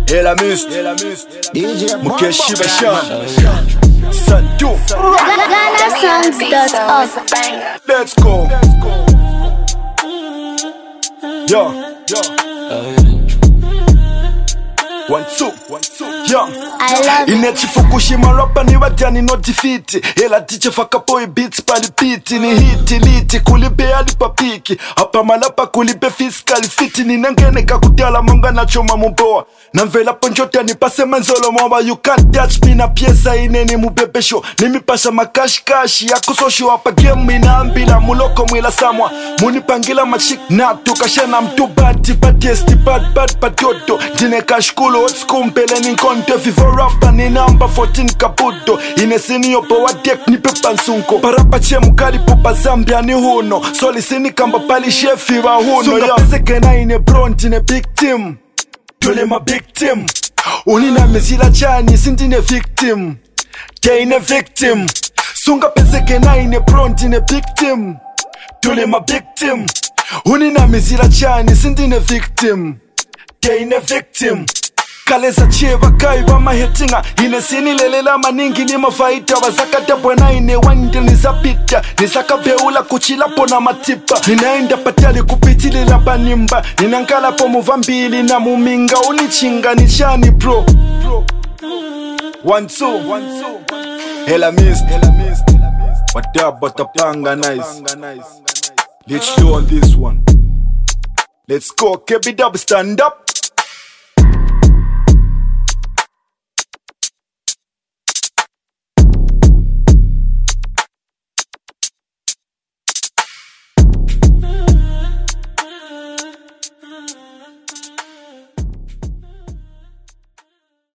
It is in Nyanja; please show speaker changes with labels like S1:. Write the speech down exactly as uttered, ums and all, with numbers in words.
S1: Et la must,
S2: D J
S1: Mukeshi Bashan, Santu.
S3: Ghana songs dot org.
S1: Let's go. Yo, yo. One, two, one, two, yo.
S3: I love it.
S1: Inechi Fukushima rapa ni wadiani no defeat. Ela teacher fakapoe beats palipiti. Ni hiti liti kulipe alipapiki. Hapa malapa kulipe fiscal fiti. Ni nangene kakutiala monga na choma muboa. Namvela ponjote ni pase manzolo mwa. You can't touch me na piesa ineni mubebesho. Nimi pasha makash kashi ya kusosho. Hapa game inaambila muloko mwila samwa. Muni pangila machik na tukashena mtu bati. Batiesti bad bad patioto. Jine kashkulo old school mpele ni konte. Vivo rapper ni number fourteen kabuto. Inesini yopo wa dek ni pepa nsunko. Parapa che mukali pupa Zambia ni huno. Soli sini kamba pali shefi wa huno. Sunga pese kena ine bronti ne big team. Tole ma big team. Unina mezila chani sinti ne victim. Te ine victim. Sunga pese kena ine bronti ne big team. Tole ma big team. Unina mezila chani sinti ne victim. Te ine victim. Kaleza cheva kai wa mahetinga. Ine sini lelela maningi ni mafaita. Wazaka debwana ine wande nizapita. Nizaka beula kuchila pona matipa. Ninaenda patiali kupitili la banimba. Ninankala po muvambili na muminga. Unichinga ni chani bro. One two, one two. Hela mist, hela mist. Wadab watapanga nice. Let's show on this one. Let's go, K B W stand up.